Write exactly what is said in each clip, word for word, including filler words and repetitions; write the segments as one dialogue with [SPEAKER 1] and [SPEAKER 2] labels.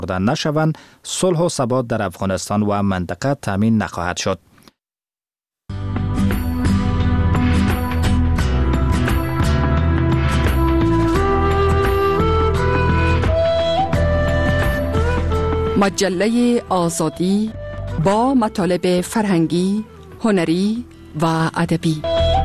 [SPEAKER 1] نشوند، صلح و ثبات در افغانستان و منطقه تامین نخواهد شد.
[SPEAKER 2] مجله آزادی با مطالب فرهنگی، هنری و ادبی.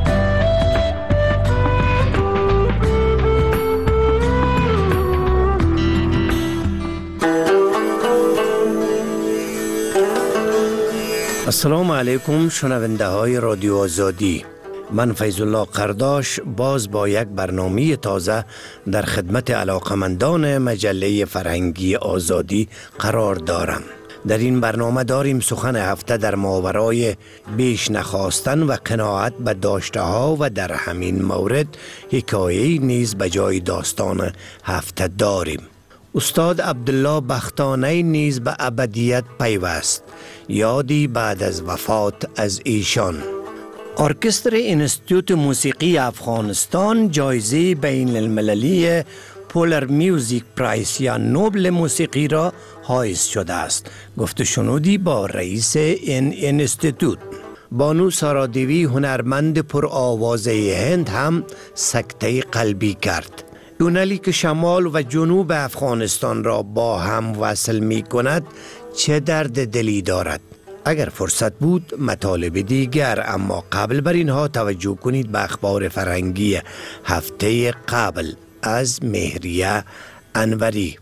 [SPEAKER 3] السلام علیکم شنونده های رادیو آزادی. من فیض الله قرداش باز با یک برنامه تازه در خدمت علاقمندان مجله فرهنگی آزادی قرار دارم. در این برنامه داریم سخن هفته در ماورای بیش نخواستن و قناعت به داشته ها و در همین مورد حکایه‌ای نیز به جای داستان هفته داریم. استاد عبدالله بختانی نیز به ابدیت پیوست، یادی بعد از وفات از ایشان. ارکستر انستیتوت موسیقی افغانستان جایزه بین المللی پولر میوزیک پرایس یا نوبل موسیقی را حائز شده است. گفت و شنودی با رئیس این انستیتوت. بانو سارادیوی هنرمند پر آوازه هند هم سکته قلبی کرد. تونلی که شمال و جنوب افغانستان را با هم وصل می کند چه درد دلی دارد. اگر فرصت بود مطالب دیگر، اما قبل بر اینها توجه کنید به اخبار فرهنگی هفته قبل از مهریه انوری.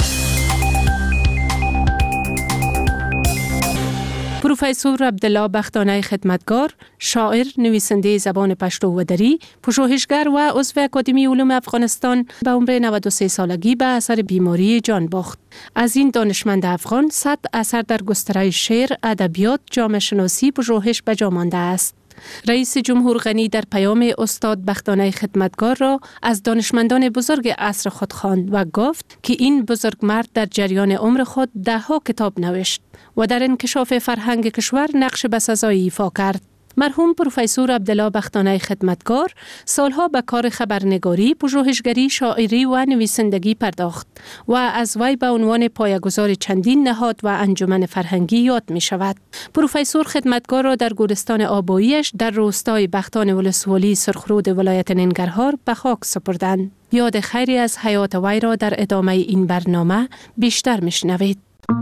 [SPEAKER 4] پروفسور عبدالله بختانی خدمتگار، شاعر، نویسنده زبان پشتو و دری، پژوهشگر و عضو اکادمی علوم افغانستان به عمر نود و سه سالگی به اثر بیماری جان باخت. از این دانشمند افغان صد اثر در گستره شعر، ادبیات، جامعه شناسی، پژوهش به جا مانده است. رئیس جمهور غنی در پیام استاد بختانی خدمتگار را از دانشمندان بزرگ عصر خود خواند و گفت که این بزرگ مرد در جریان عمر خود ده ها کتاب نوشت و در انکشاف فرهنگ کشور نقش بسزایی ایفا کرد. مرحوم پروفسور عبدالله بختانی خدمتگار سالها به کار خبرنگاری، پژوهشگری، شاعری و نویسندگی پرداخت و از وی به عنوان پایه‌گذار چندین نهاد و انجمن فرهنگی یاد می شود. پروفسور خدمتگار را در گورستان آباییش در روستای بختان ولسوالی سرخرود ولایت ننگرهار به خاک سپردند. یاد خیری از حیات وی را در ادامه این برنامه بیشتر میشنوید.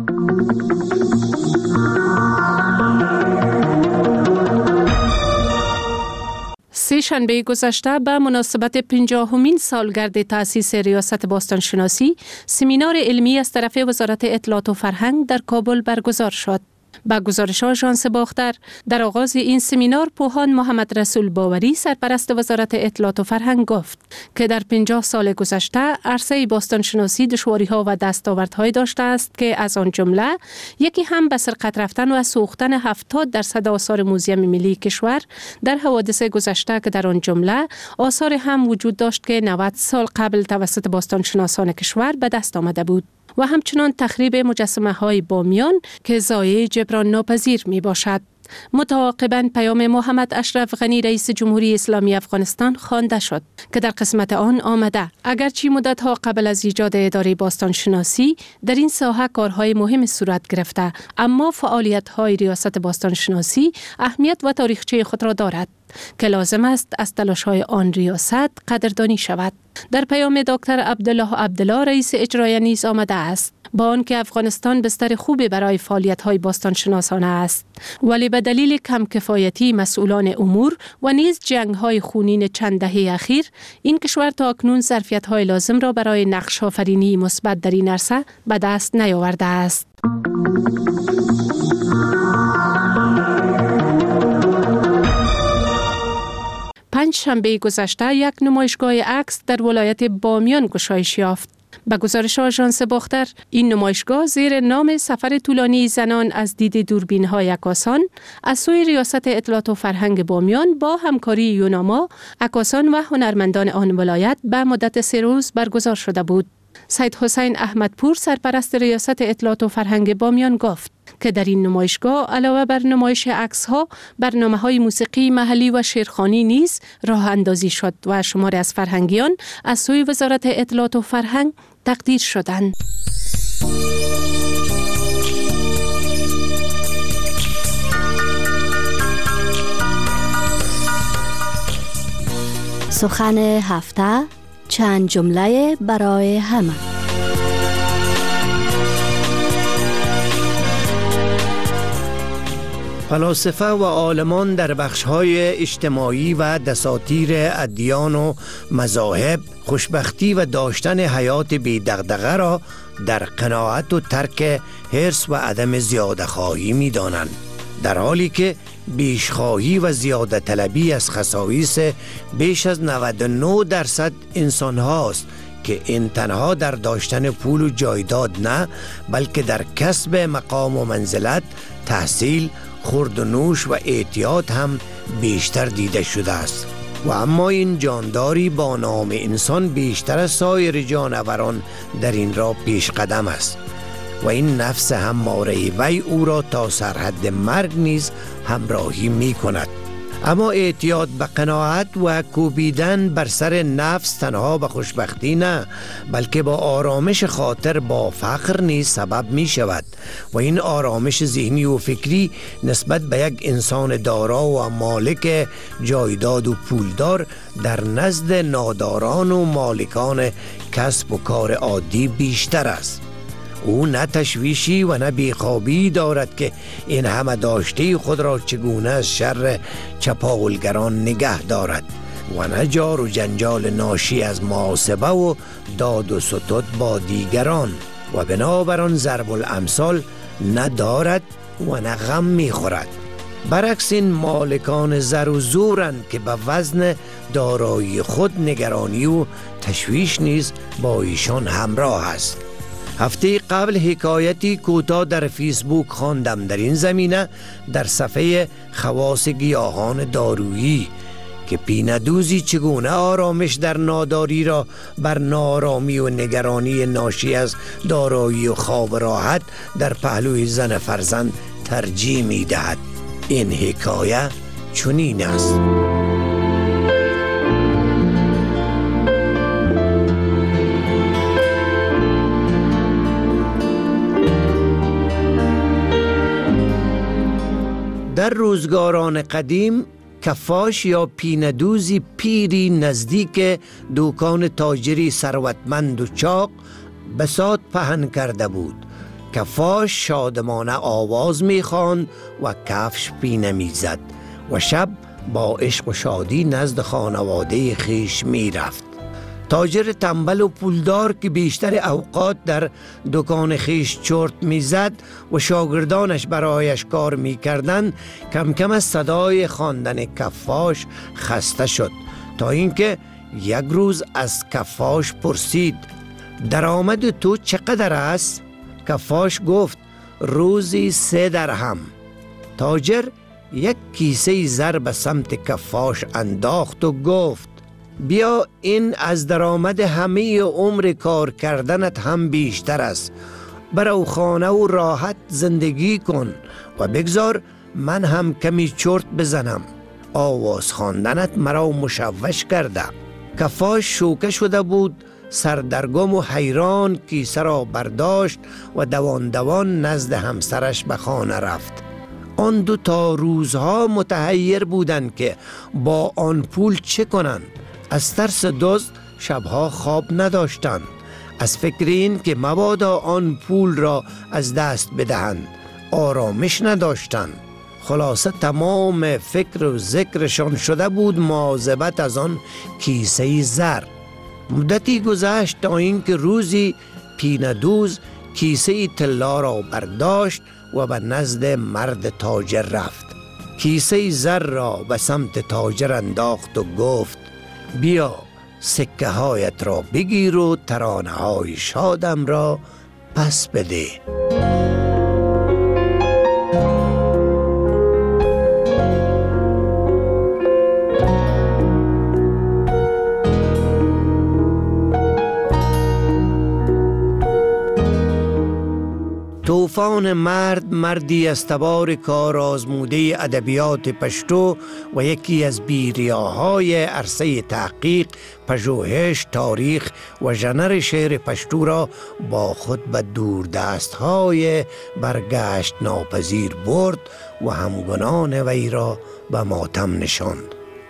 [SPEAKER 4] سه شنبه گذشته به مناسبت پنجاهمین سالگرد تأسیس ریاست باستانشناسی، سمینار علمی از طرف وزارت اطلاعات و فرهنگ در کابل برگزار شد. با گزارش آژانس باختر، در آغاز این سمینار پوهان محمد رسول باوری سرپرست وزارت اطلاعات و فرهنگ گفت که در پنجاه سال گذشته عرصه باستانشناسی دشواری‌ها و دستاوردهای داشته است که از آن جمله یکی هم به سرقت رفتن و سوختن هفتاد درصد آثار موزیم ملی کشور در حوادث گذشته که در آن جمله آثار هم وجود داشت که نود سال قبل توسط باستانشناسان کشور به دست آمده بود و همچنان تخریب مجسمه های بامیان که ضایعه جبران ناپذیر می باشد. متعاقباً پیام محمد اشرف غنی رئیس جمهوری اسلامی افغانستان خوانده شد که در قسمت آن آمده اگرچه مدتها قبل از ایجاد اداره باستانشناسی در این ساحه کارهای مهم صورت گرفته، اما فعالیت‌های ریاست باستانشناسی اهمیت و تاریخچه خود را دارد که لازم است از تلاش‌های آن ریاست قدردانی شود. در پیام دکتر عبدالله عبدالله رئیس اجرایی نیز آمده است با آنکه افغانستان بستر خوبی برای فعالیت‌های باستانشناسانه است، ولی به دلیل کم کفایتی مسئولان امور و نیز جنگ‌های خونین چند دهه اخیر این کشور تا اکنون ظرفیت‌های لازم را برای نقش آفرینی مثبت در این عرصه به دست نیاورده است. پنج شنبه گذشته یک نمایشگاه عکس در ولایت بامیان گشایش یافت. به گزارش آژانس باختر، این نمایشگاه زیر نام سفر طولانی زنان از دید دوربین‌های عکاسان از سوی ریاست اطلاعات و فرهنگ بامیان با همکاری یوناما، عکاسان و هنرمندان آن ولایت به مدت سه روز برگزار شده بود. سید حسین احمدپور سرپرست ریاست اطلاعات و فرهنگ بامیان گفت که در این نمایشگاه علاوه بر نمایش عکس‌ها، برنامه‌های موسیقی محلی و شعرخوانی نیز راه اندازی شد و شماری از فرهنگیان از سوی وزارت اطلاعات و فرهنگ تقدیر شدند.
[SPEAKER 5] سخن هفته، چند جمله برای همه.
[SPEAKER 3] فلاسفه و عالمان در بخش‌های اجتماعی و دساتیر ادیان و مذاهب خوشبختی و داشتن حیات بی دغدغه را در قناعت و ترک حرص و عدم زیاده خواهی می دانند، در حالی که بیشخواهی و زیاده طلبی از خصایص بیش از نود و نه درصد انسان هاست که این تنها در داشتن پول و جایداد نه، بلکه در کسب مقام و منزلت، تحصیل، خورد و نوش و اعتیاد هم بیشتر دیده شده است. و اما این جانداری با نام انسان بیشتر از سایر جانوران در این را پیش قدم است و این نفس همواره وی او را تا سرحد مرگ نیز همراهی می کند. اما اعتیاد به قناعت و کوبیدن بر سر نفس تنها به خوشبختی نه، بلکه با آرامش خاطر با فقر نیز سبب می شود و این آرامش ذهنی و فکری نسبت به یک انسان دارا و مالک جایداد و پولدار در نزد ناداران و مالکان کسب و کار عادی بیشتر است. او نه تشویشی و نه بیخوابی دارد که این همه داشته خود را چگونه از شر چپاولگران نگه دارد و نه جار و جنجال ناشی از محاسبه و داد و ستد با دیگران و بنابراین ضرب الامثال ندارد و نه غم میخورد. برعکس این مالکان زر و زورند که به وزن دارایی خود نگرانی و تشویش نیز با ایشان همراه است. هفته قبل حکایتی کوتاه در فیسبوک خواندم در این زمینه در صفحه خواص گیاهان دارویی که پیندوزی چگونه آرامش در ناداری را بر نارامی و نگرانی ناشی از دارایی و خواب راحت در پهلوی زن فرزند ترجیح می دهد. این حکایه چنین است: در روزگاران قدیم کفاش یا پیندوزی پیری نزدیک دکان تاجری ثروتمند و چاق بساط پهن کرده بود. کفاش شادمانه آواز می‌خواند و کفش پینه می‌زد و شب با عشق و شادی نزد خانواده خیش می‌رفت. تاجر تنبل و پولدار که بیشتر اوقات در دکان خیش چرت میزد و شاگردانش برایش کار میکردند، کم کم از صدای خواندن کفاش خسته شد، تا اینکه یک روز از کفاش پرسید: درآمد تو چقدر است؟ کفاش گفت: روزی سه درهم. تاجر یک کیسه زر به سمت کفاش انداخت و گفت: بیا، این از درآمد همه عمر کار کردنت هم بیشتر است. برو خانه و راحت زندگی کن و بگذار من هم کمی چرت بزنم. آواز خواندنت مرا مشوش کرده. کفاش شوکه شده بود، سردرگم و حیران کیسه را برداشت و دوان دوان نزد همسرش به خانه رفت. آن دو تا روزها متحیر بودند که با آن پول چه کنند. از ترس دزد شبها خواب نداشتند، از فکر این که مبادا آن پول را از دست بدهند آرامش نداشتند. خلاصه تمام فکر و ذکرشان شده بود مواظبت از آن کیسه زر. مدتی گذشت تا اینکه روزی پیندوز کیسه طلا را برداشت و به نزد مرد تاجر رفت. کیسه زر را به سمت تاجر انداخت و گفت: بیا، سکه هایت را بگیر و ترانه های شادم را پس بده. طوفان مرد مردی از تبار کار آزموده ادبیات پشتو و یکی از بیریاهای عرصه تحقیق، پژوهش، تاریخ و ژنر شعر پشتو را با خود به دوردستهای برگشت ناپذیر برد و همگنان وی را به ماتم نشاند.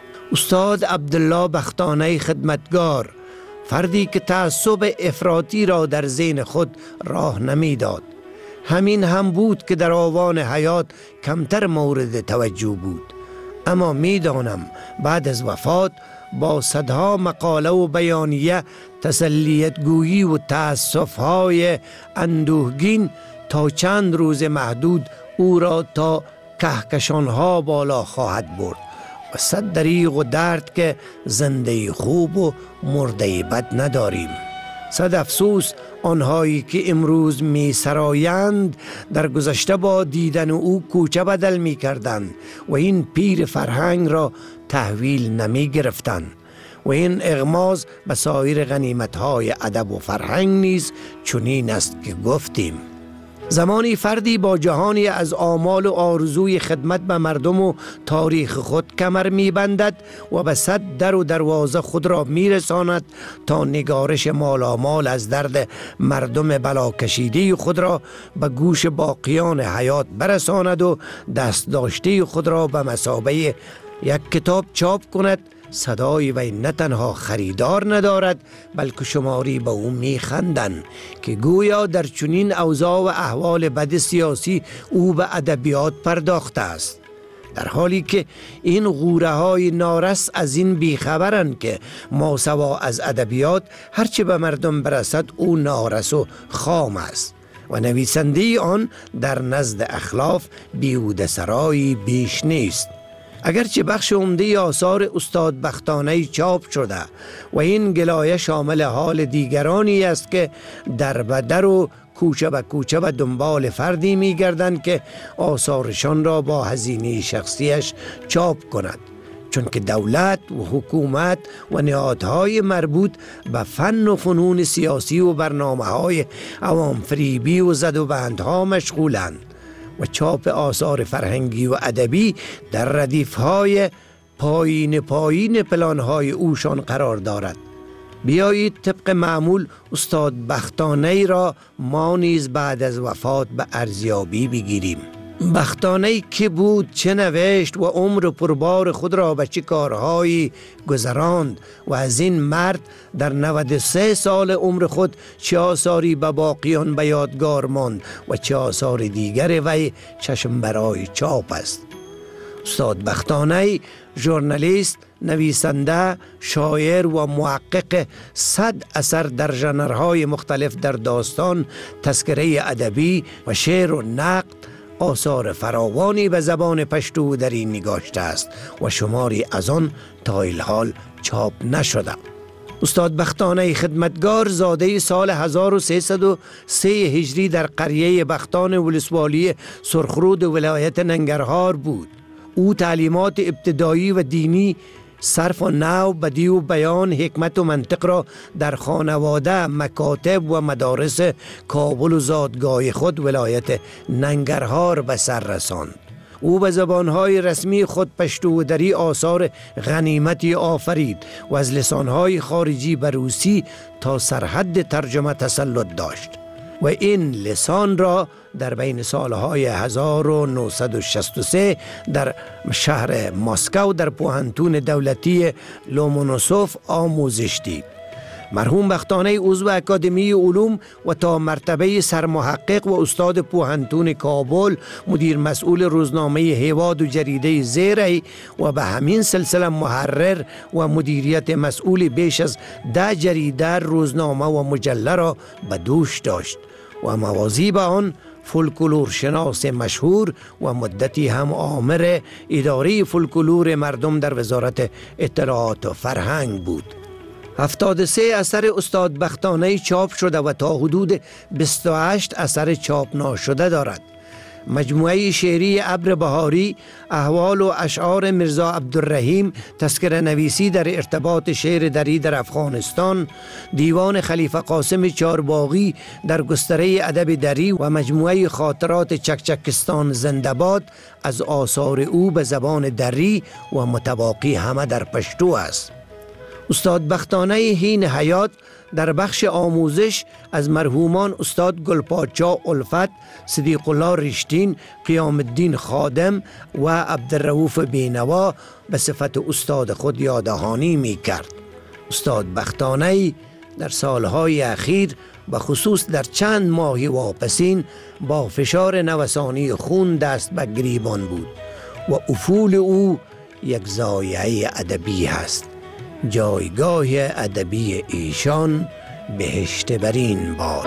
[SPEAKER 3] استاد عبدالله بختانی خدمتگار، فردی که تعصب افراطی را در ذهن خود راه نمیداد، همین هم بود که در آوان حیات کمتر مورد توجه بود. اما میدانم بعد از وفات با صدها مقاله و بیانیه، تسلیت گویی و تأسف‌های اندوهگین تا چند روز محدود او را تا کهکشانها بالا خواهد برد و صد دریغ و درد که زنده خوب و مرده بد نداریم. صد افسوس آنهایی که امروز می سرایند در گذشته با دیدن او کوچه بدل می کردند و این پیر فرهنگ را تحویل نمی گرفتند و این اغماز به سایر غنیمت‌های ادب و فرهنگ نیز چنین است که گفتیم. زمانی فردی با جهانی از آمال و آرزوی خدمت به مردم و تاریخ خود کمر می‌بندد و به صد در و دروازه خود را می‌رساند تا نگارش مالامال از درد مردم بلا کشیده خود را به گوش باقیان حیات برساند و دست داشته خود را به مثابه یک کتاب چاپ کند. صدای وی نه تنها خریدار ندارد بلکه شماری به او میخندند که گویا در چنین اوضاع و احوال بد سیاسی او به ادبیات پرداخته است، در حالی که این غوره های نارس از این بیخبرند که ماسوا از ادبیات هرچه به مردم برسد او نارس و خام است و نویسنده آن در نزد اخلاف بیهوده سرایی بیش نیست. اگرچه بخش عمده آثار استاد بختانی چاپ شده و این گلایه شامل حال دیگرانی است که در بدر و کوچه به کوچه به دنبال فردی می گردند که آثارشان را با هزینه شخصیش چاپ کند، چون که دولت و حکومت و نهادهای مربوط به فن و فنون سیاسی و برنامه‌های عوام فریبی و زد و بندها مشغولند و چاپ آثار فرهنگی و ادبی در ردیف‌های پایین پایین پلان‌های اوشان قرار دارد. بیایید طبق معمول استاد بختانی را ما نیز بعد از وفات به ارزیابی بگیریم. بختانی که بود، چه نوشت و عمر پربار خود را به چه کارهایی گذراند و از این مرد در نود و سه سال عمر خود چه آثاری به باقیان به یادگار ماند و چه آثار دیگر وی چشم برای چاپ است. استاد بختانی ژورنالیست، نویسنده، شاعر و محقق صد اثر در ژانرهای مختلف در داستان، تذکره ادبی و شعر و نقد، آثار فراوانی به زبان پشتو در این نگاشته است و شماری از آن تا الحال چاپ نشده. استاد بختانی خدمتگار زاده سال هزار و سیصد و سه هجری در قریه بختان ولسوالی سرخرود ولایت ننگرهار بود. او تعلیمات ابتدایی و دینی، صرف و نحو، بدیع و بیان، حکمت و منطق را در خانواده، مکاتب و مدارس کابل و زادگاه خود ولایت ننگرهار به سر رساند. او به زبانهای رسمی خود پشتو و دری آثار غنیمتی آفرید و از لسانهای خارجی به روسی تا سرحد ترجمه تسلط داشت و این لسان را در بین سالهای هزار و نهصد و شصت و سه در شهر مسکو در پوهنتون دولتی لومونوسوف آموزش دید. مرحوم بختانی عضو اکادمی علوم و تا مرتبه سرمحقق و استاد پوهنتون کابل، مدیر مسئول روزنامه هیواد و جریده زیری و به همین سلسله محرر و مدیریت مسئول بیش از ده جریده، روزنامه و مجله را به دوش داشت و موازی به آن فولکلور شناس مشهور و مدتی هم آمر اداره فولکلور مردم در وزارت اطلاعات و فرهنگ بود. هفتاد و سه اثر استاد بختانی چاپ شده و تا حدود بیست و هشت اثر چاپ ناشده دارد. مجموعه شعری ابر بهاری، احوال و اشعار مرزا عبدالرحیم، تذکره نویسی در ارتباط شعر دری در افغانستان، دیوان خلیفه قاسم چارباغی در گستره ادب دری و مجموعه خاطرات چکچکستان زنده‌باد از آثار او به زبان دری و متواقی همه در پشتو است. استاد بختانه هین حیات در بخش آموزش از مرحومان استاد گلپاچا الفت، صدیق الله رشتین، قیام الدین خادم و عبدالرؤوف بینوا به صفت استاد خود یاددهانی می کرد. استاد بختانه در سالهای اخیر به خصوص در چند ماهی واپسین با فشار نوسانی خون دست به گریبان بود و افول او یک ضایعه ادبی هست. جایگاه ادبی ایشان بهشت برین باد.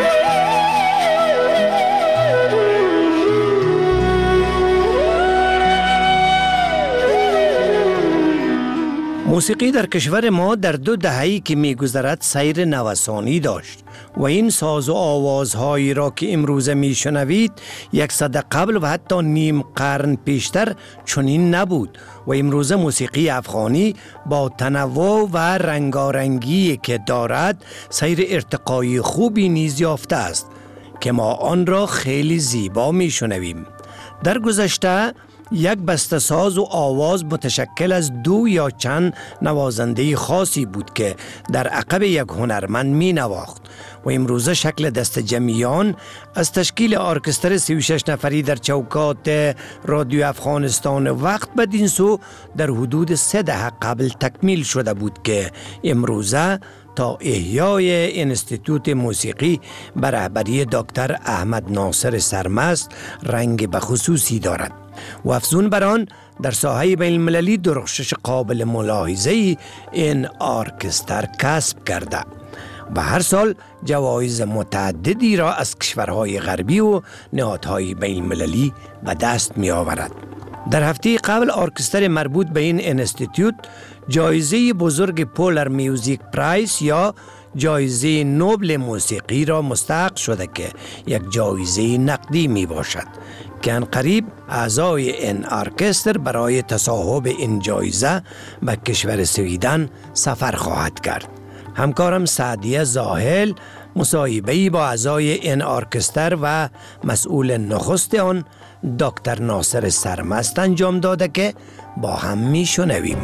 [SPEAKER 3] موسیقی در کشور ما در دو دهه‌ای که می‌گذرد سیر نوسانی داشت و این ساز و آوازهایی را که امروز میشنوید یک صده قبل و حتی نیم قرن پیشتر چنین نبود و امروز موسیقی افغانی با تنوع و رنگارنگی که دارد سیر ارتقای خوبی نیز یافته است که ما آن را خیلی زیبا میشنویم. در گذشته یک بسته ساز و آواز متشکل از دو یا چند نوازنده خاصی بود که در عقب یک هنرمند می نواخت و امروزه شکل دست جمعیان از تشکیل ارکستر سی و شش نفری در چوکات رادیو افغانستان وقت بدین سو در حدود سه دهه قبل تکمیل شده بود که امروزه تا احیای انستیتوت موسیقی به رهبری دکتر احمد ناصر سرمست رنگ بخصوصی دارد و افزون بر آن در ساحه بین المللی درخشش قابل ملاحظه‌ای این ارکستر کسب کرده و هر سال جوایز متعددی را از کشورهای غربی و نهادهای بین المللی به دست می آورد. در هفته قبل ارکستر مربوط به این انستیتوت جایزه بزرگ پولر میوزیک پرایس یا جایزه نوبل موسیقی را مستحق شده که یک جایزه نقدی می باشد که انقریب اعضای این ارکستر برای تصاحب این جایزه به کشور سویدن سفر خواهد کرد. همکارم سعدیه زاهل مصاحبه‌ای با اعضای این ارکستر و مسئول نخست آن دکتر ناصر سرمست انجام داده که با هم می شنویم.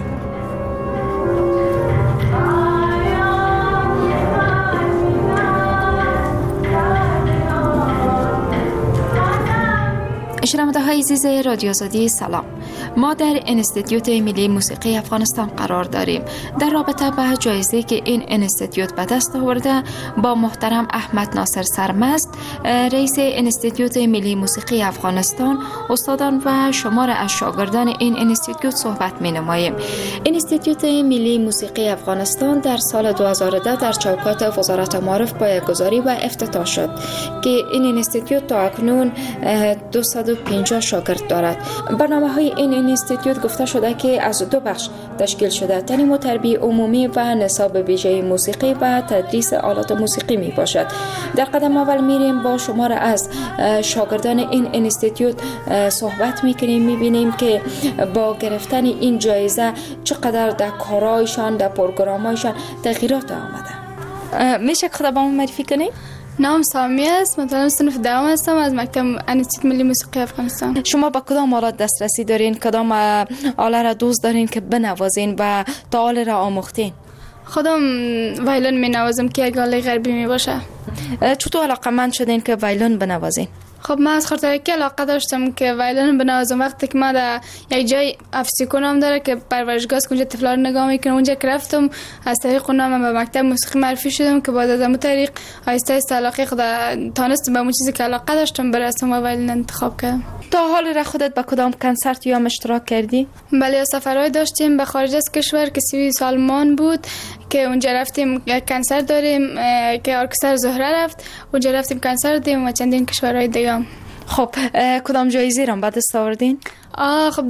[SPEAKER 6] شنونده های عزیز رادیو آزادی سلام. ما در انستیتوت ملی موسیقی افغانستان قرار داریم. در رابطه با جایزه که این انستیتوت به دست آورده با محترم احمد ناصر سرمست رئیس انستیتوت ملی موسیقی افغانستان، استادان و شمار از شاگردان این انستیتوت صحبت می نماییم. انستیتوت ملی موسیقی افغانستان در سال دو هزار و ده در چوکات وزارت معارف پایه‌گذاری و افتتاح شد که این انستیتوت تا اکنون دویست و پنجاه شاگرد دارد. برنامه های این انستیتوت گفته شده که از دو بخش تشکیل شده: تعلیم و تربیت عمومی و نصاب ویژه موسیقی و تدریس آلات موسیقی می باشد. در قدم اول میریم با شمار از شاگردان این انستیتوت صحبت میکنیم، میبینیم که با گرفتن این جایزه چقدر در کارایشان، در پروگرامایشان تغییرات آمده. میشه خود با ما معرفی کنید؟
[SPEAKER 7] نام سامی است، مطالب صنف دوم هستم از مکتب انستیتوت ملی موسیقی افغانستان.
[SPEAKER 6] شما با کدام آلات دسترسی دارین؟ کدام آله را دوست دارین که بنوازین و تا آله را آموختین؟
[SPEAKER 7] خودم وایلون می نوازم که یک آله غربی می باشه.
[SPEAKER 6] چطور علاقه‌مند شدین که وایلون بنوازین؟
[SPEAKER 7] خب من از خاطرکی علاقه داشتم که وایلون بنوازم. وقتی که من در یک جای افسیکو نام داره که پرورشگاه است، اونجا طفلا رو نگاه میکنم، اونجا که رفتم از طریق اونها من به مکتب موسیقی معرفی شدم که بعد از اون طریق آهسته آهسته علاقه خود تانستم به اون چیزی که علاقه داشتم برسم و وایلون انتخاب کردم.
[SPEAKER 6] تا حال را خودت با کدام کنسرت یا اشتراک کردی؟
[SPEAKER 7] بله، سفرهای داشتیم به خارج از کشور که سوئیس آلمان بود که اونجا رفتیم کنسرت داریم که ارکستر زهره رفت، اونجا رفتیم کنسرت دیم و چندین کشورهای دیگه.
[SPEAKER 6] خب کدام جایزه را بعد دست آوردین؟
[SPEAKER 7] آه خب در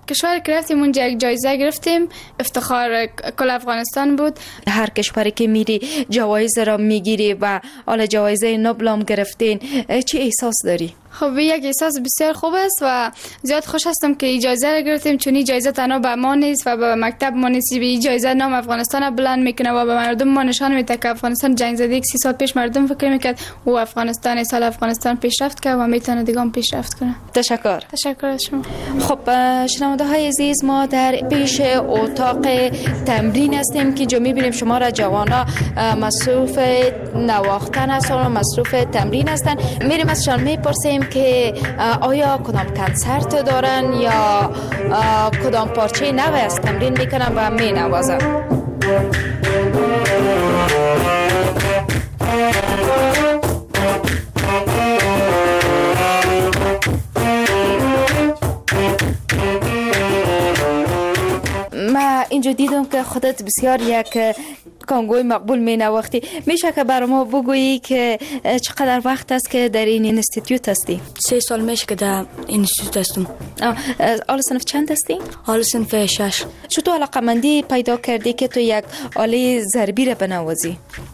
[SPEAKER 7] کشور که رفتیم اونجا یک جایزه گرفتیم، افتخار کل افغانستان بود.
[SPEAKER 6] هر کشوری که میری جوایز را میگیری و حالا جوایز نوبل هم گرفتین، چه احساس داری؟
[SPEAKER 7] خب یک احساس بسیار خوب است و زیاد خوش هستم که این جایزه را گرفتیم، چون این جایزه تنها به ما نیست و به مکتب ما نیست. این جایزه نام افغانستان را بلند میکنه و به مردم ما نشان میده که افغانستان جنگ زده. یک سی سال پیش مردم فکر میکرد و افغانستان سال افغانستان پیشرفت کرد و میتونه دیگه هم پیشرفت کنه.
[SPEAKER 6] تشکر.
[SPEAKER 7] تشکر از شما.
[SPEAKER 6] خب شنونده های عزیز، ما در پیش اتاق تمرین هستیم که جو میبینیم شما را جوانا مصروف نواختن هستن و مصروف تمرین هستن. میریم ازشان میپرسیم که آیا کدام کنسرت دارن یا کدام پارچه نوی از تمرین میکنن و مینوازن. ما اینجا دیدم که خودت بسیار یک کانگوی مقبول می نواختی. میشه که برای ما بگویی که چقدر وقت است که در این اینستیتوت هستی؟
[SPEAKER 8] سه سال میشه که در اینستیتوت هستم.
[SPEAKER 6] آل صنف چند هستی؟
[SPEAKER 8] آل صنف شش.
[SPEAKER 6] چطور علاقمندی پیدا کردی که تو یک آله ضربی را بنوازی؟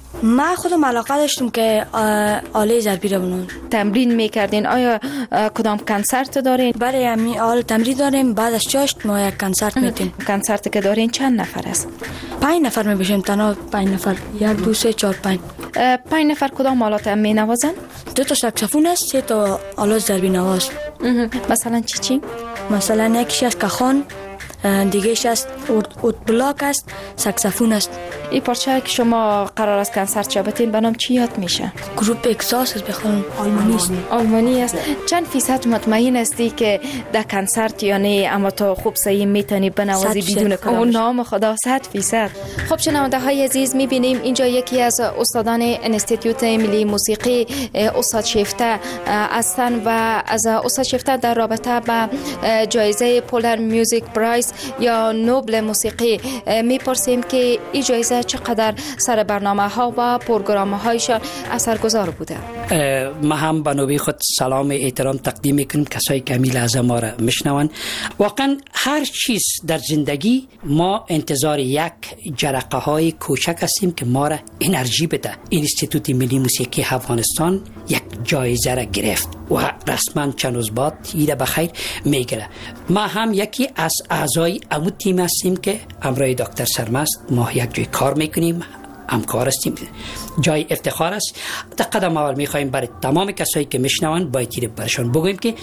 [SPEAKER 8] من خودم علاقه داشتم که آله ضربی را بنوازم.
[SPEAKER 6] تمرین میکردین؟ آیا کدام کنسرت دارین؟
[SPEAKER 8] بله، همین آل تمرین داریم. بعد از چاشت ما یک کنسرت میتیم.
[SPEAKER 6] کنسرت که دارین چند نفر است؟
[SPEAKER 8] پنج نفر میبشیم، تنها پنج نفر. یک دو سه چهار پنج.
[SPEAKER 6] پنج نفر کدام آلات هم مینوازن؟
[SPEAKER 8] دو تا ساکسفون است، سه تا آلات ضربی نواز.
[SPEAKER 6] مثلا چی چی؟
[SPEAKER 8] مثلا یکیش از کاخان، دیگهش است اوت بلاک است، ساکسفون است.
[SPEAKER 6] این پارچه که شما قرار است کنسرت شبتین به نام چی یاد میشه؟
[SPEAKER 8] گروپ اکساس است، بخوام آلمانی است.
[SPEAKER 6] آلمانی است. چند فیصد مطمئن هستی که در کنسرت یا نه اما تو خوب صحیح میتونی بنوازی بدون کدام؟ او نام خدا، صد فیصد. خب شنونده های عزیز، میبینیم اینجا یکی از استادان انستیتوت ملی موسیقی استاد شیفته هستند و از استاد شیفته در رابطه با جایزه پولر میوزیک پرایز یا نوبل موسیقی میپرسیم که این جایزه چقدر سر برنامه ها و پروگرام هایشان اثرگذار بوده.
[SPEAKER 9] ما هم به نوبه خود سلام احترام تقدیم میکنیم کسایی که می لحظه ما را میشنون. واقعا هر چیز در زندگی ما انتظار یک جرقه های کوچک هستیم که ما را انرژی بده. اینستیتوت ملی موسیقی افغانستان یک جایزه را گرفت و رسما چند روز بعد ایده بخیر میگیره. ما هم یکی از اعضای امو تیم هستیم که همراه دکتر سرمست ما یک جای کار میکنیم، همکار هستیم. جای افتخار است. در قدم اول میخوایم برای تمام کسایی که میشنون باید برشان بگویم که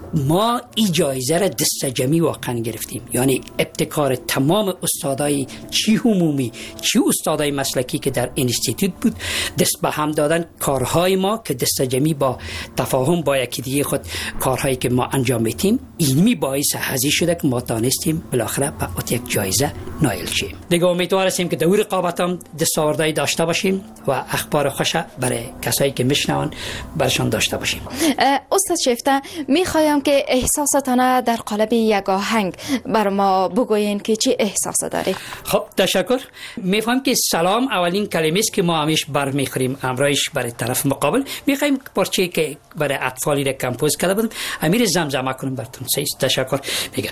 [SPEAKER 9] ما این جایزه را دست جمعی واقعا گرفتیم، یعنی ابتکار تمام استادای چی عمومی چی استادای مسلکی که در اینستیتوت بود دست به هم دادن کارهای ما که دست جمعی با تفاهم با یکی دیگه خود کارهایی که ما انجام میدیم اینمی باعث هزی شده که ما تانستیم بالاخره به یک جایزه نایل شیم. دیگه امیدوار هستیم که در رقابت هم دستاوردهایی داشته باشیم و اخبار خوش برای کسایی که میشنون برشان داشته باشیم.
[SPEAKER 6] استاد شیفته، میخوایم که احساساتانه در قالب یک آهنگ بر ما بگوین که چی احساس داری؟
[SPEAKER 9] خب تشکر. میفهم که سلام اولین کلمه است که ما همیش برمیخوریم امرایش برای طرف مقابل. میخوایم پارچه‌ای که برای اطفالی را کمپوز کرده بودم امیر زمزمه کنم براتون. تشکر. میگه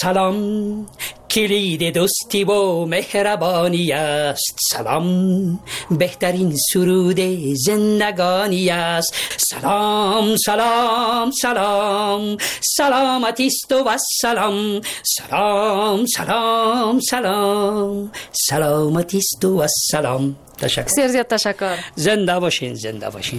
[SPEAKER 9] سلام کلید دوستی و مهربانی است، سلام بهترین سرود زندگانی است، سلام سلام سلام سلامتی است و سلام سلام سلام سلام سلامتی است و سلام. تشکر.
[SPEAKER 6] بسیار زیاد تشکر.
[SPEAKER 9] زنده باشین، زنده باشین.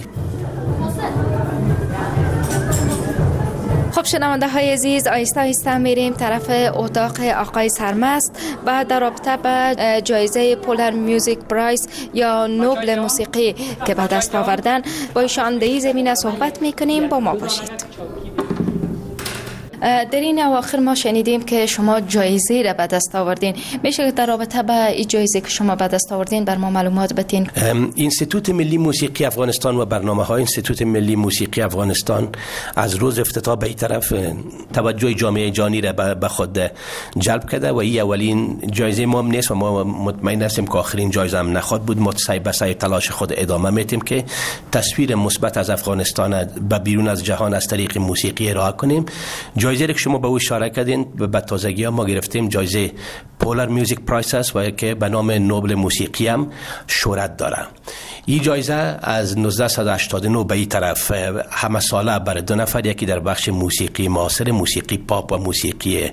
[SPEAKER 6] خب شنونده های عزیز، آیسته آیسته میریم طرف اتاق آقای سرمست و در رابطه با جایزه پولر میوزیک پرایز یا نوبل موسیقی که به دست آوردن با ایشان در این زمینه صحبت میکنیم. با ما باشید. در این اواخر ما شنیدیم که شما جایزه را به دست آوردین. میشه در رابطه با این جایزه که شما به دست آوردین بر ما معلومات بدین؟
[SPEAKER 3] اینستیتوت ملی موسیقی افغانستان و برنامه‌های اینستیتوت ملی موسیقی افغانستان از روز افتتاح به این طرف توجه جامعه جهانی را به خود جلب کرده و این اولین جایزه ما هم نیست و ما مطمئن هستیم که آخرین جایزه هم نخواهد بود. ما سعی به سعی تلاش خود ادامه میدیم که تصویر مثبت از افغانستان به بیرون از جهان از طریق موسیقی ارائه کنیم.
[SPEAKER 10] جایزه که شما به او اشاره کردین به تازگی ها ما گرفتیم جایزه پولار میوزیک پرایس است و که به نام نوبل موسیقی هم شهرت داره. این جایزه از نوزده هشتاد و نه به این طرف همه ساله برای دو نفر، یکی در بخش موسیقی معاصر، موسیقی پاپ و موسیقی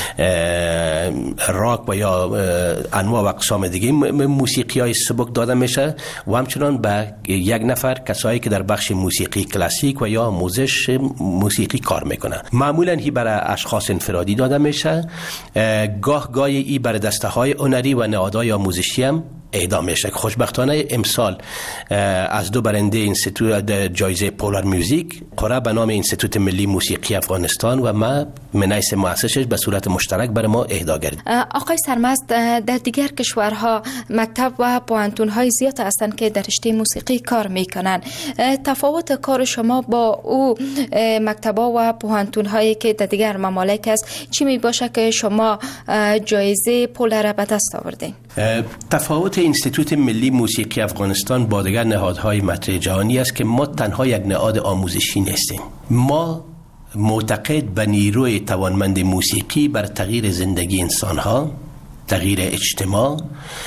[SPEAKER 10] راک و یا انواع و اقسام دیگه موسیقی های سبک داده میشه و همچنان به یک نفر کسایی که در بخش موسیقی کلاسیک و یا آموزش موسیقی کار میکنه. معمولا هی برای اشخاص انفرادی داده میشه، گاه گاهی ای برای دسته های هنری و نهادهای آموزشی هم اهدا میشه. خوشبختانه امسال از دو برنده اینستیتوت جایزه پولار میوزیک قرار به نام اینستیتوت ملی موسیقی افغانستان و ما منیس مؤسسش به صورت مشترک برای ما اهدا گردید.
[SPEAKER 6] آقای سرمست، در دیگر کشورها مکتب و پوهنتون‌های زیاد هستند که در رشته موسیقی کار میکنن. تفاوت کار شما با او مکتب‌ها و پوهنتون‌هایی که در دیگر ممالک است چی می باشه که شما جایزه پولار به دست آوردین؟
[SPEAKER 10] تفاوت اینستیتوت ملی موسیقی افغانستان با دیگر نهادهای مطرح جهانی است که ما تنها یک نهاد آموزشی نیستیم. ما معتقد به نیروی توانمند موسیقی بر تغییر زندگی انسانها، تغییر اجتماع،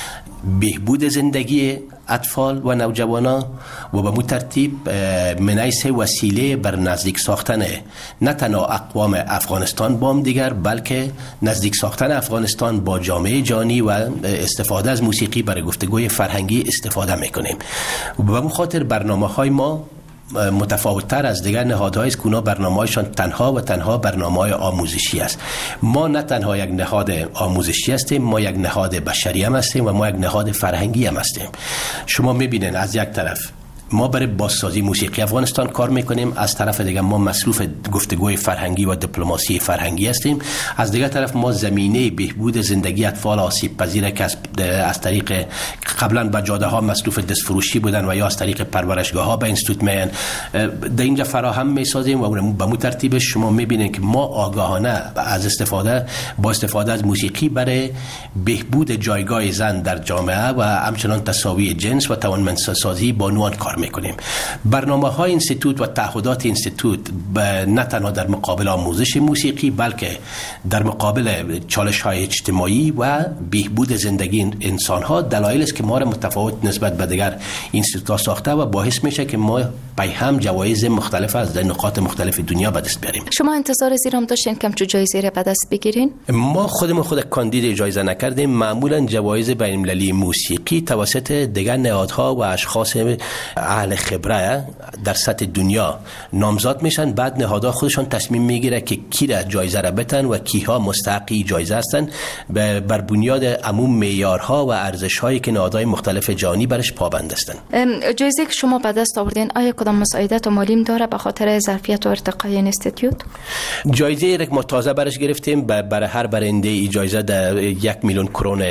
[SPEAKER 10] بهبود زندگی اطفال و نوجوانان و به ترتیب منیس وسیله بر نزدیک ساختن نه تنها اقوام افغانستان با هم دیگر بلکه نزدیک ساختن افغانستان با جامعه جهانی و استفاده از موسیقی برای گفتگوی فرهنگی استفاده میکنیم. و به خاطر برنامه‌های ما متفاوت‌تر از دیگر نهادهای است که اونا برنامه‌هایشان تنها و تنها برنامه‌های آموزشی است. ما نه تنها یک نهاد آموزشی هستیم، ما یک نهاد بشری هم هستیم و ما یک نهاد فرهنگی هم هستیم. شما می‌بینید از یک طرف ما برای بازسازی موسیقی افغانستان کار میکنیم، از طرف دیگه ما مصروف گفتگوی فرهنگی و دیپلماسی فرهنگی هستیم، از دیگه طرف ما زمینه بهبود زندگی اطفال آسیب پذیر که از طریق قبلا به جاده ها مصروف دستفروشی بودن و یا از طریق پرورشگاه ها به اینستیتوت میان در اینجا فراهم میسازیم و به مو ترتیب شما میبینید که ما آگاهانه از استفاده با استفاده از موسیقی برای بهبود جایگاه زن در جامعه و همچنان تساوی جنس و توانمندسازی بانوان کار میکنیم. برنامه های اینستیتوت و تعهدات اینستیتوت نه تنها در مقابل آموزش موسیقی بلکه در مقابل چالش های اجتماعی و بهبود زندگی انسان ها دلایلی است که ما را متفاوت نسبت به دیگر اینستیتوت ها ساخته و باعث میشه که ما به هم جوایز مختلف از نقاط مختلف دنیا به دست بیاریم.
[SPEAKER 6] شما انتظار زیرام داشتین که همچون جایزه را به دست بگیرین؟
[SPEAKER 10] ما خودمون خود کاندید جایزه نکردیم. معمولا جوایز بین المللی موسیقی توسط دیگر نهادها و اشخاص اهل خبره در سطح دنیا نامزد میشن، بعد نهادها خودشان تصمیم میگیره که کی را جایزه را بتن و کیها مستحقی جایزه هستن بر بنیاد عموم معیارها و ارزش‌هایی که نهادهای مختلف جهانی برش پابند هستند.
[SPEAKER 6] جایزه که شما به دست آوردین آیا کدام مساعدت و مالی داره به خاطر ظرفیت و ارتقای اینستیتوت؟
[SPEAKER 10] جایزه را ما تازه برش گرفتیم، برای هر برنده ای جایزه در یک میلیون کرون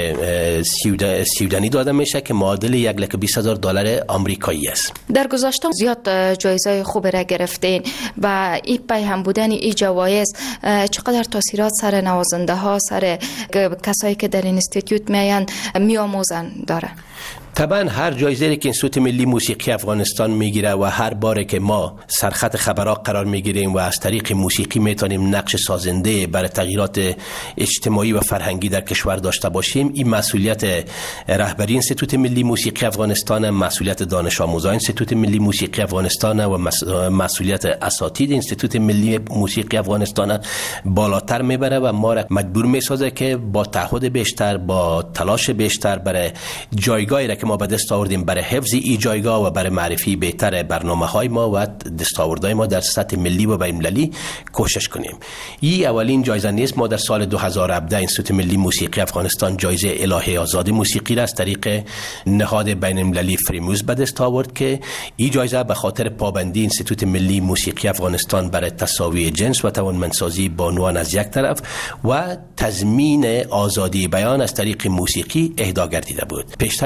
[SPEAKER 10] سوئدنی داده میشه که معادل یک لک بیست هزار دلار آمریکایی است.
[SPEAKER 6] در گذشته زیاد جایزه خوب را گرفتین و این پیهم بودن این جوایز چقدر تاثیرات سر نوازنده ها، سر کسایی که در اینستیتوت میان میآموزن داره؟
[SPEAKER 10] طبعا هر جایزه‌ای که اینستیتوت ملی موسیقی افغانستان میگیره و هر باره که ما سرخط خبرها قرار میگیریم و از طریق موسیقی میتونیم نقش سازنده برای تغییرات اجتماعی و فرهنگی در کشور داشته باشیم، این مسئولیت رهبری اینستیتوت ملی موسیقی افغانستان، مسئولیت دانش آموزان اینستیتوت ملی موسیقی افغانستان و مسئولیت اساتید اینستیتوت ملی موسیقی افغانستان بالاتر میبره و ما را مجبور میسازه که با تعهد بیشتر، با تلاش بیشتر برای جایگاهی را که ما به دست آوردیم برای حفظ این جایگاه و برای معرفی بهتر برنامه‌های ما و دستاوردهای ما در سطح ملی و بین‌المللی کوشش کنیم. این اولین جایزه نیست. ما در سال دو هزار و هفده اینستیتوت ملی موسیقی افغانستان جایزه الهه آزاد موسیقی را از طریق نهاد بین‌المللی فریموز به دست آورد که این جایزه به خاطر پابندی اینستیتوت ملی موسیقی افغانستان برای تساوی جنس و توانمندسازی بانوان از یک طرف و تضمین آزادی بیان از طریق موسیقی اهدا گردیده بود. پیشتر از اون ما در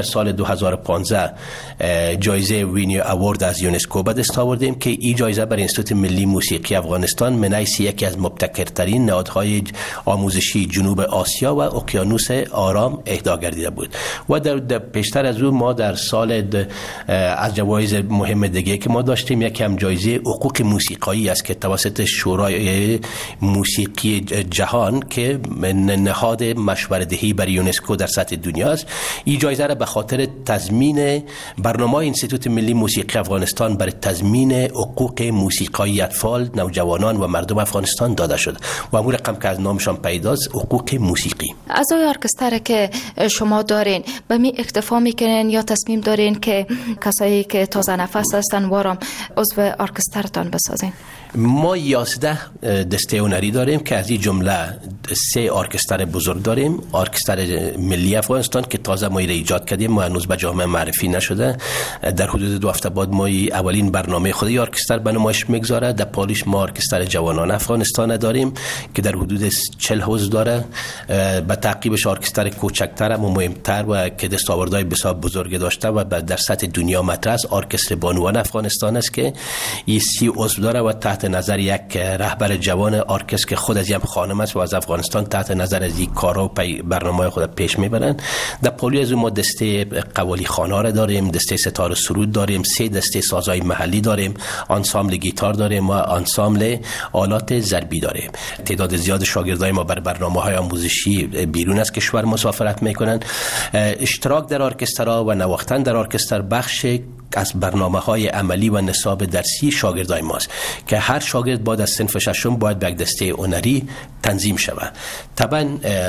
[SPEAKER 10] سال دو هزار و پانزده جایزه وینی اوارد از یونسکو به دست آوردیم که این جایزه بر انستیتوت ملی موسیقی افغانستان من حیث یکی از مبتکرترین نهادهای آموزشی جنوب آسیا و اقیانوس آرام اهدا گردیده بود. و در, در پیشتر از اون ما در سال از جوایز مهم دیگه که ما داشتیم یکی هم جایزه حقوق موسیقایی است که توسط شورای موسیقی جهان که نهاد مشوره‌دهی برای یونسکو در سطح دنیا است، این جایزه را به خاطر تضمین برنامه انستیتوت ملی موسیقی افغانستان برای تضمین حقوق موسیقایی اطفال، نوجوانان و مردم افغانستان داده شد و امور رقم که از نامشان پیداست حقوق موسیقی.
[SPEAKER 6] اعضای ارکستر که شما دارین به می اکتفا میکنین یا تصمیم دارین که کسایی که تازه نفس هستن وارم عضو ارکسترتان بسازین؟
[SPEAKER 10] ما یازده دسته هنری داریم که از این جمله سه ارکستر بزرگ داریم. ارکستر ملی افغانستان که تازه ما ایجاد کردیم و هنوز به جامعه معرفی نشده. در حدود دو هفته بعد ما اولین برنامه خود ارکستر به نمایش میگذاره. در پالیش ما ارکستر جوانان افغانستان داریم که در حدود چهل عضو داره. به تعقیبش ارکستر کوچکتر و مهمتر و که دستاوردهای بسیار بزرگ داشته و در سطح دنیا مطرح است ارکستر بانوان افغانستان است که این سی عضو داره و تحت نظر یک رهبر جوان ارکستر که خود از هم خانم است و از افغانستان تحت نظر از این کارا و برنامه خود پیش میبرن. در پالی از ما دسته قوالی خوانا را داریم، دسته ستار سرود داریم، سه دسته سازهای محلی داریم، آنسامبل گیتار داریم و آنسامبل آلات ضربی داریم. تعداد زیاد شاگردای ما بر برنامه‌های آموزشی بیرون از کشور مسافرت میکنن. اشتراک در ارکسترها و نواختن در ارکستر بخش از برنامه‌های عملی و نصاب درسی شاگردای ماست که هر شاگرد بعد از صنف ششم باید به یک دسته هنری تنظیم شود. طبعا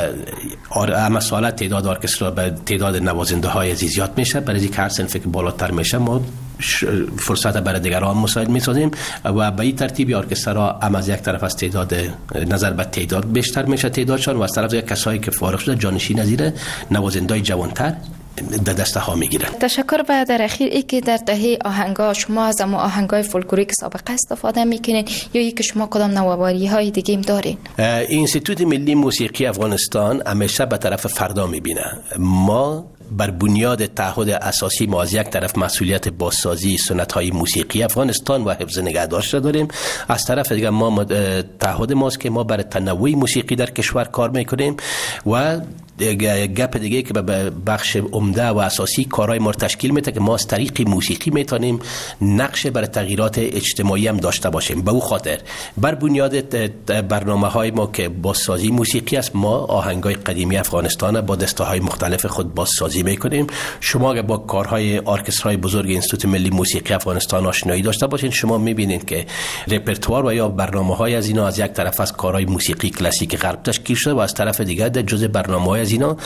[SPEAKER 10] اما سال تعداد ارکسترها به تعداد نوازنده‌های زیاد میشه، برای اینکه هر صنفی که بالاتر میشه ما فرصت برای دیگران مساعد میسازیم و به این ترتیب ارکسترها هم از یک طرف از تعداد نظر به تعداد بیشتر میشه تعدادشان و از طرف یک کسایی که فارغ شده جانشین از این نوازنده‌های جوانتر در دسته ها میگیرن.
[SPEAKER 6] تشکر. و در اخیر ای که در دهه آهنگا شما از اما آهنگای فولکلوریک سابقه استفاده میکنین یا ای که شما کدام نوآوری های دیگه دارین؟
[SPEAKER 10] انستیتوت ملی موسیقی افغانستان همیشه به طرف فردا میبینه. ما بر بنیاد تعهد اساسی ما از یک طرف مسئولیت بازسازی سنت‌های موسیقی افغانستان و حفظ نگهداشت داریم، از طرف دیگر ما تعهد ماست که ما برای تنوع موسیقی در کشور کار میکنیم و گپ دیگه که به بخش عمده و اساسی کارهای ما تشکیل میده که ما از طریق موسیقی میتونیم نقش برای تغییرات اجتماعی هم داشته باشیم. به او خاطر بر بنیاد برنامه‌های ما که بازسازی موسیقی است، ما آهنگای قدیمی افغانستان با دسته‌های مختلف خود بازسازی میکنیم. شما اگر با کارهای ارکسترهای بزرگ انستیتوت ملی موسیقی افغانستان آشنایی داشته باشین، شما میبینید که رپرتوار و یا برنامه‌های از اینا از یک طرف از کارهای موسیقی کلاسیک غرب تشکیل شده و از طرف دیگر در جزء برنامه‌های از اینا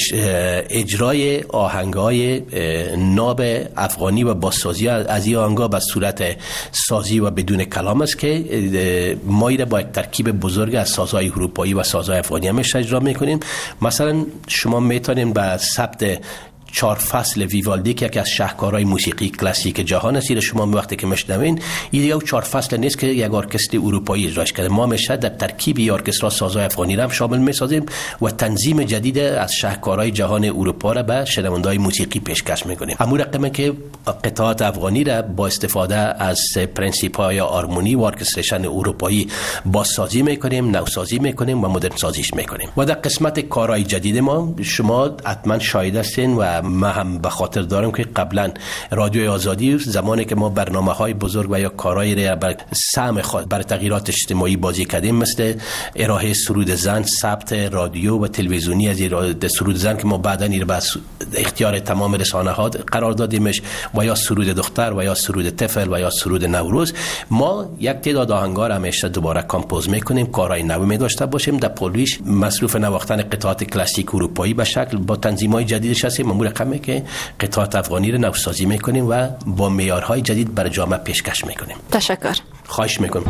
[SPEAKER 10] اجرای آهنگای ناب افغانی و بازسازی از این آهنگا به صورت سازی و بدون کلام است که ما ایره با یک ترکیب بزرگ از سازهای اروپایی و سازهای افغانی همش اجرا میکنیم. مثلا شما میتونید به ثبت چهار فصل ویوالدی که یکی از شاهکارهای موسیقی کلاسیک جهان است، شما وقتی که میشنوین این دیگه چهار فصل نیست که یک ارکستر اروپایی اجراش کرده. ما میشه در ترکیب ارکستر سازهای افغانی را هم شامل میسازیم و تنظیم جدید از شاهکارهای جهان اروپا را به شنونده‌های موسیقی پیشکش میکنیم. همون رقمی که قطعات افغانی را با استفاده از پرنسیپ‌های آرمونی و ارکستریشن اروپایی بازسازی میکنیم، نوسازی میکنیم و مدرن سازیش میکنیم. و در قسمت کارهای جدید ما شما حتما شاهد هستین و من هم به خاطر دارم که قبلا رادیو آزادی زمانی که ما برنامه‌های بزرگ و یا کارهای را بر سهم خود بر تغییرات اجتماعی بازی کردیم، مثل ارائه سرود زن، ثبت رادیو و تلویزیونی از این سرود زن که ما بعداً این به اختیار تمام رسانه‌ها قرار دادیمش، و یا سرود دختر و یا سرود طفل و یا سرود نوروز، ما یک تعداد آهنگا را همیشه دوباره کامپوز میکنیم، کارهای نو می داشته باشیم. در پولیش مصروف نواختن قطعات کلاسیک اروپایی به شکل با تنظیم‌های جدیدش هستیم. ما رقمی که قطعات افغانی را نوسازی میکنیم و با معیارهای جدید برای جامعه پیشکش میکنیم.
[SPEAKER 6] تشکر.
[SPEAKER 10] خواهش میکنم.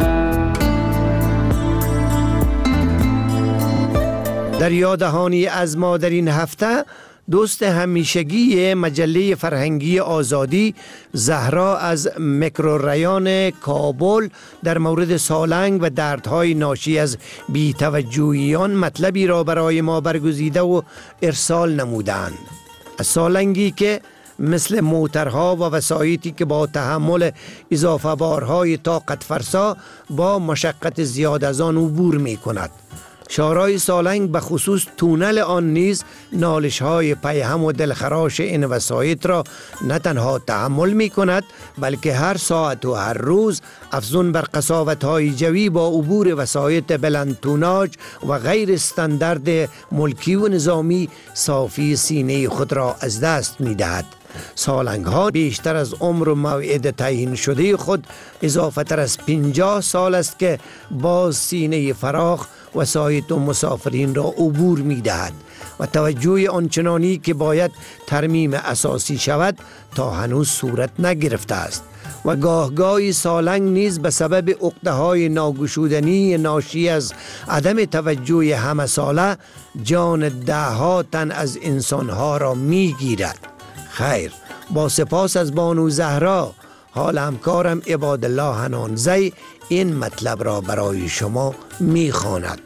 [SPEAKER 3] در یاددهانی از ما در این هفته دوست همیشگی مجله فرهنگی آزادی زهرا از میکروریان کابل در مورد سالنگ و دردهای ناشی از بی‌توجهیان مطلبی را برای ما برگزیده و ارسال نمودند. سالنگی که مثل موترها و وسایطی که با تحمل اضافه بارهای طاقت فرسا با مشقت زیاد از آن عبور می کند. شاهراه سالنگ به خصوص تونل آن نیز نالش های پیهم و دلخراش این وسایط را نه تنها تحمل می کند بلکه هر ساعت و هر روز افزون بر قساوت های جوی با عبور وسایط بلند توناژ و غیر استاندارد ملکی و نظامی صافی سینه خود را از دست می دهد. سالنگ ها بیشتر از عمر و موعد تعیین شده خود اضافه تر از پنجاه سال است که باز سینه فراخ وسایط و مسافرین را عبور می دهد و توجه آنچنانی که باید ترمیم اساسی شود تا هنوز صورت نگرفته است و گاهگاهی سالنگ نیز به سبب عقده های ناگشودنی ناشی از عدم توجه همه ساله جان ده ها تن از انسانها را می گیرد. خیر، با سپاس از بانو زهرا، حال همکارم عبادالله حنانزی این مطلب را برای شما می خواند.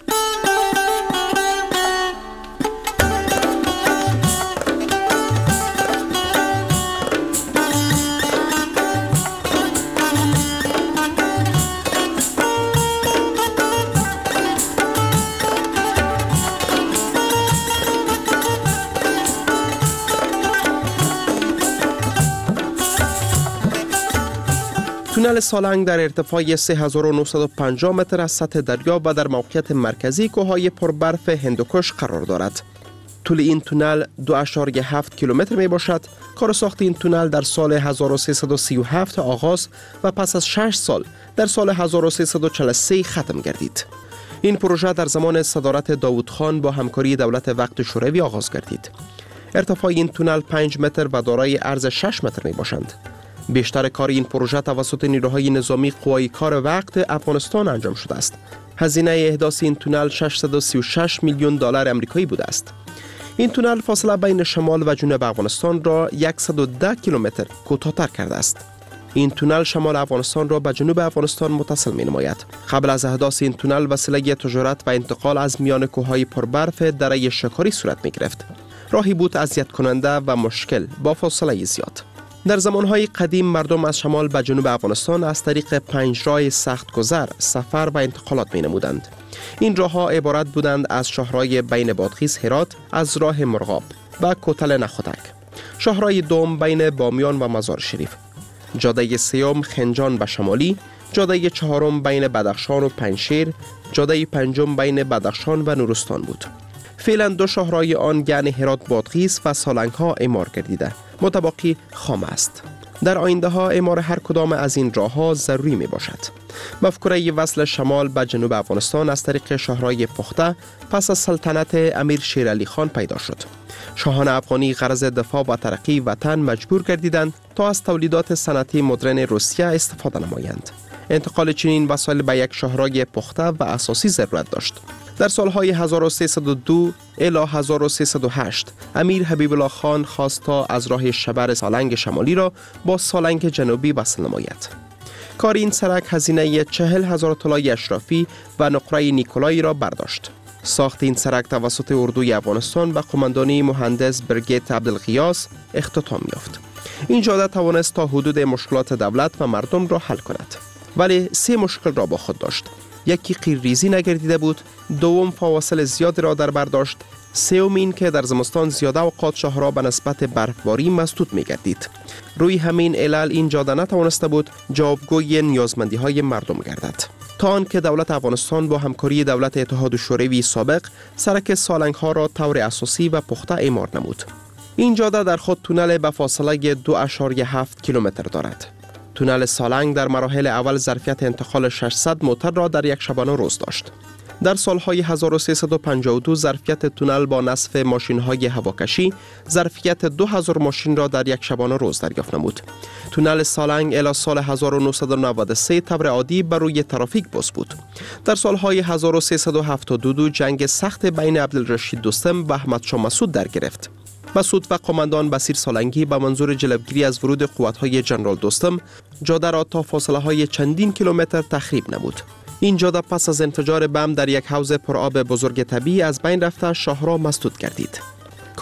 [SPEAKER 11] تونل سالنگ در ارتفاع سه هزار و نهصد و پنجاه متر از سطح دریا و در موقعیت مرکزی کوههای پربرف هندوکش قرار دارد. طول این تونل دو ممیز هفت کیلومتر می باشد. کار ساخت این تونل در سال هزار و سیصد و سی و هفت آغاز و پس از شش سال در سال هزار و سیصد و چهل و سه ختم گردید. این پروژه در زمان صدارت داوود خان با همکاری دولت وقت شوروی آغاز گردید. ارتفاع این تونل پنج متر و دارای عرض شش متر می باشند. بیشتر کار این پروژه توسط نیروهای نظامی قوای کار وقت افغانستان انجام شده است. هزینه احداث این تونل ششصد و سی و شش میلیون دلار آمریکایی بوده است. این تونل فاصله بین شمال و جنوب افغانستان را صد و ده کیلومتر کوتاه‌تر کرده است. این تونل شمال افغانستان را به جنوب افغانستان متصل می نماید. قبل از احداث این تونل وسیله تجارت و انتقال از میان کوههای پربرف دره شکاری صورت می گرفت. راهی بود اذیت کننده و مشکل با فاصله زیاد. در زمانهای قدیم مردم از شمال به جنوب افغانستان از طریق پنج راه سخت گذر سفر و انتقالات می نمودند. این راهها عبارت بودند از شاهراه بین بادغیس هرات از راه مرغاب و کوتل نخودک، شاهراه دوم بین بامیان و مزار شریف، جاده سیوم خنجان به شمالی، جاده چهارم بین بدخشان و پنجشیر، جاده پنجم بین بدخشان و نورستان بود. فعلا دو شاهراه آن یعنی هرات بادغیس و سالنگ ها اعمار گردیده، متباقی خام است. در آینده ها اعمار هر کدام از این راه ها ضروری می باشد. مفکوره وصل شمال به جنوب افغانستان از طریق شاهراه پخته پس از سلطنت امیر شیر علی خان پیدا شد. شاهان افغانی غرض دفاع و ترقی وطن مجبور گردیدند تا از تولیدات صنعتی مدرن روسیه استفاده نمایند. انتقال چنین وسایل به یک شاهراه پخته و اساسی ضرورت داشت. در سالهای هزار و سیصد و دو الی هزار و سیصد و هشت امیر حبیب الله خان خواست تا از راه شبر سالنگ شمالی را با سالنگ جنوبی وصل نماید. کار این سرک هزینه چهل هزار طلای اشرافی و نقره نیکولایی را برداشت. ساخت این سرک توسط اردوی افغانستان و قماندانی مهندس برگیت عبدالغیاث اختتام یافت. این جاده توانست تا حدود مشکلات دولت و مردم را حل کند، ولی سه مشکل را با خود داشت. یکی قیرریزی نگردیده بود، دوم فواصل زیاد را در بر داشت، سوم این که در زمستان زیاده اوقات شاهراه به نسبت برفباری مسدود می گردید. روی همین علل این جاده نتوانسته بود جوابگوی نیازمندی های مردم گردد، تا آنکه دولت افغانستان با همکاری دولت اتحاد شوروی سابق سرک سالنگ ها را طور اساسی و پخته اعمار نمود. این جاده در خود تونل به فاصله دو ممیز هفت کیلومتر دارد. تونل سالنگ در مراحل اول ظرفیت انتقال ششصد موتر را در یک شبانه روز داشت. در سالهای هزار و سیصد و پنجاه و دو ظرفیت تونل با نصف ماشین‌های هواکشی ظرفیت دو هزار ماشین را در یک شبانه روز دریافت نمود. تونل سالنگ الی سال هزار و نهصد و نود و سه طور عادی بر روی ترافیک باز بود. در سالهای هزار و سیصد و هفتاد و دو جنگ سخت بین عبدالرشید دوستم و احمد شاه مسعود در گرفت. مسعود و قماندان بصیر سالنگی به منظور جلوگیری از ورود قوت‌های جنرال دوستم جاده را تا فاصله‌های چندین کیلومتر تخریب نمود. این جاده پس از انفجار بم در یک حوض پرآب بزرگ طبیعی از بین رفته شاهراه مسدود گردید.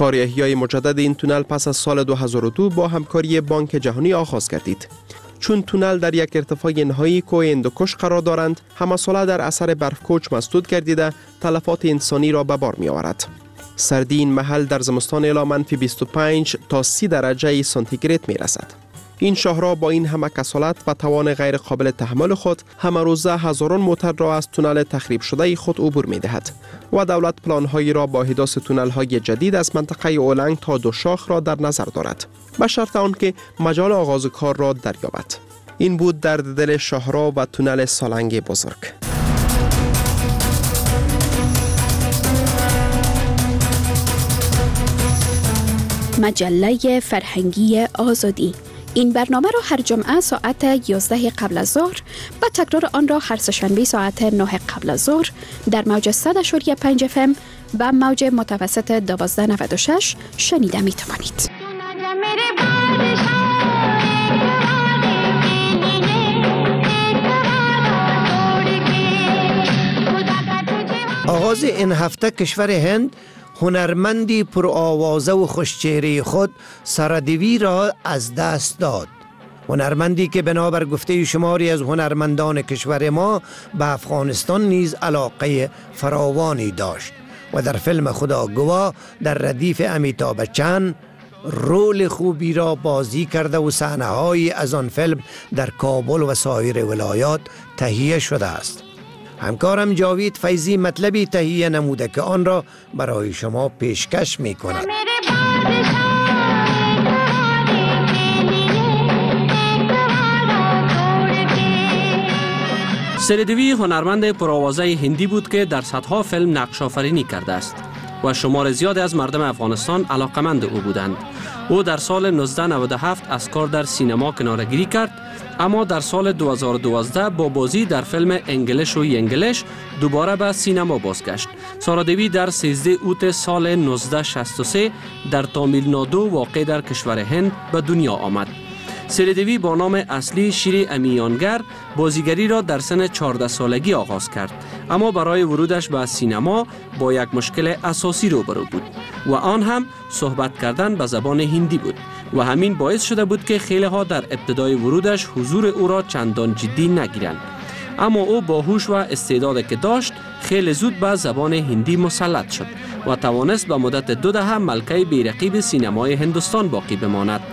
[SPEAKER 11] کار احیای مجدد این تونل پس از سال دو هزار و دو با همکاری بانک جهانی آغاز گردید. چون تونل در یک ارتفاع نهایی کوه هندوکش قرار دارند، همساله در اثر برفکوچ مسدود گردیده تلفات انسانی را به بار می آورد. سردی این محل در زمستان الی منفی بیست و پنج تا سی درجه سانتیگراد می رسد. این شاهراه با این همه کسالت و توان غیر قابل تحمل خود همه روزه هزاران موتر را از تونل تخریب شده خود عبور می دهد و دولت پلانهایی را با حداث تونل های جدید از منطقه اولنگ تا دو شاخ را در نظر دارد، به شرط آنکه مجال آغاز کار را دریابد. این بود درد دل شاهراه و تونل سالنگ بزرگ.
[SPEAKER 12] مجله فرهنگی آزادی. این برنامه را هر جمعه ساعت یازده قبل از ظهر و تکرار آن را هر سه‌شنبه ساعت نه قبل از ظهر در موج صد و پنج اف ام و موج متوسط دوازده نود و شش شنیده می توانید.
[SPEAKER 3] آغاز این هفته کشور هند هنرمندی پر آوازه و خوشچهره خود سارادیوی را از دست داد. هنرمندی که بنابر گفته شماری از هنرمندان کشور ما به افغانستان نیز علاقه فراوانی داشت و در فیلم خداگواه در ردیف امیتابh بچن رول خوبی را بازی کرده و صحنه‌هایی از آن فیلم در کابل و سایر ولایات تهیه شده است. همکارم جاوید فیضی مطلبی تهیه نموده که آن را برای شما پیشکش می کند.
[SPEAKER 13] سریدوی هنرمند پرآوازه هندی بود که در صدها فیلم نقش آفرینی کرده است و شمار زیادی از مردم افغانستان علاقمند او بودند. او در سال نوزده نود و هفت از کار در سینما کناره‌گیری کرد، اما در سال دو هزار و دوازده با بازی در فیلم انگلیش و ینگلیش دوباره به سینما بازگشت. سارادیوی در سیزده اوت سال نوزده شصت و سه در تامیل نادو واقع در کشور هند به دنیا آمد. سریدوی با نام اصلی شیر امیانگر بازیگری را در سن چهارده سالگی آغاز کرد، اما برای ورودش به سینما با یک مشکل اساسی روبرو بود و آن هم صحبت کردن به زبان هندی بود و همین باعث شده بود که خیلی ها در ابتدای ورودش حضور او را چندان جدی نگیرند. اما او با هوش و استعدادی که داشت خیلی زود به زبان هندی مسلط شد و توانست به مدت دو دهه ملکه بی‌رقیب سینمای هندوستان باقی بماند.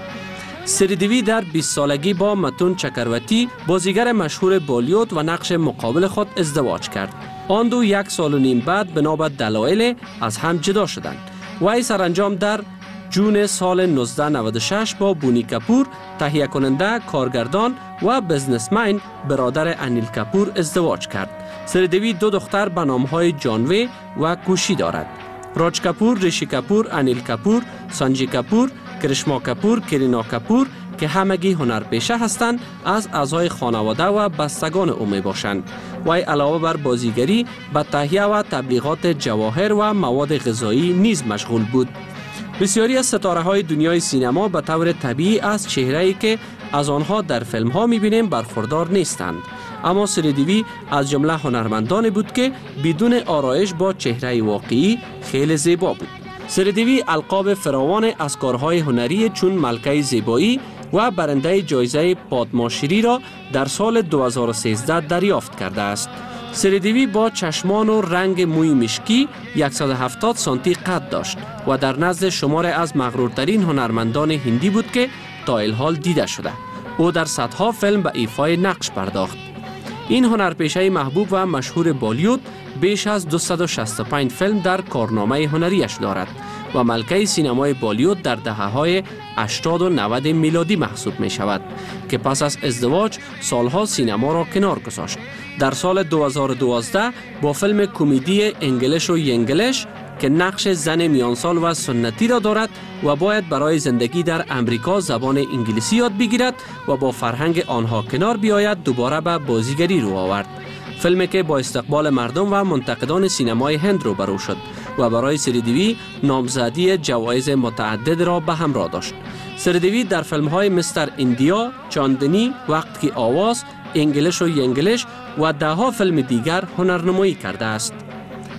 [SPEAKER 13] سریدوی در بیست سالگی با متون چکرورتی بازیگر مشهور بالیوود و نقش مقابل خود ازدواج کرد. آن دو یک سال و نیم بعد بنا به دلایل از هم جدا شدند. وی سرانجام در جون سال نوزده نود و شش با بونی کپور تهیه کننده، کارگردان و بزنسمن برادر انیل کپور ازدواج کرد. سریدوی دو دختر به نام‌های جانوی و کوشی دارد. راج کپور، ریشی کپور، انیل کپور، سانجی کپور، کرشما کپور، کرینا کپور که همگی هنرپیشه هستند از اعضای خانواده و بستگان او می باشند. وی علاوه بر بازیگری به تهیه و تبلیغات جواهر و مواد غذایی نیز مشغول بود. بسیاری از ستاره های دنیای سینما به طور طبیعی از چهره‌ای که از آنها در فیلم ها می بینیم برخوردار نیستند، اما سریدوی از جمله هنرمندانی بود که بدون آرایش با چهره واقعی خیلی زیبا بود. سریدوی القاب فراوان از کارهای هنری چون ملکه زیبایی و برنده جایزه پادماشری را در سال دو هزار و سیزده دریافت کرده است. سریدوی با چشمان و رنگ موی مشکی صد و هفتاد سانتی قد داشت و در نزد شمار از مغرورترین هنرمندان هندی بود که تا الحال دیده شده. او در صدها فیلم به ایفای نقش پرداخت. این هنرپیشه محبوب و مشهور بالیوود بیش از دویست و شصت و پنج فیلم در کارنامه هنریش دارد و ملکه سینمای بالیوود در دهه‌های هشتاد و نود میلادی محسوب می شود که پس از ازدواج سالها سینما را کنار گذاشت. در سال دو هزار و دوازده با فیلم کمدی انگلیش و ینگلیش که نقش زن میانسال و سنتی را دارد و باید برای زندگی در امریکا زبان انگلیسی یاد بگیرد و با فرهنگ آنها کنار بیاید دوباره به بازیگری رو آورد. فیلمی که با استقبال مردم و منتقدان سینمای هند روبرو شد و برای سریدوی نامزدی جوایز متعدد را به همراه داشت. سریدوی در فیلم‌های مستر ایندیا، چاندنی، وقت کی آواز، انگلیش و ینگلیش و ده‌ها فیلم دیگر هنرنمایی کرده است.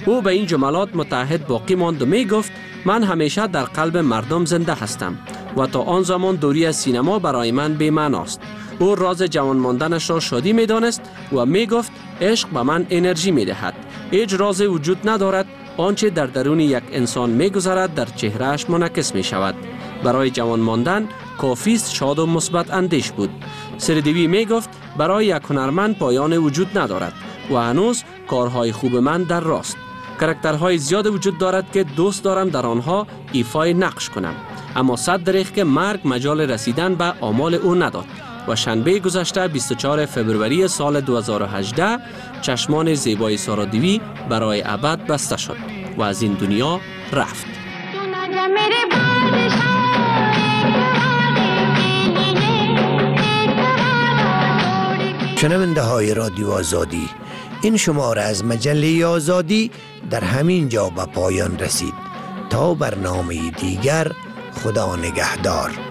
[SPEAKER 13] او به این جملات متعهد باقی ماند و می گفت من همیشه در قلب مردم زنده هستم و تا آن زمان دوری از سینما برای من بی معناست. او راز جوان ماندنش را شادی می دانست و می گفت عشق به من انرژی می دهد. هیچ راز وجود ندارد، آنچه در درون یک انسان می گذرد در چهرهش منعکس می شود. برای جوان ماندن کافی است شاد و مثبت اندیش بود. سریدوی می گفت برای یک هنرمند پایان وجود ندارد و هنوز کارهای خوب من در راست. کاراکترهای زیاد وجود دارد که دوست دارم در آنها ایفای نقش کنم، اما صد دریغ که مرگ مجال رسیدن به آمال او نداد و شنبه گذشته بیست و چهارم فوریه سال دو هزار و هجده چشمان زیبای سارادوی برای ابد بسته شد و از این دنیا رفت.
[SPEAKER 3] شنونده های رادیو آزادی، این شماره از مجله آزادی در همین جا به پایان رسید. تا برنامه دیگر، خدا نگهدار.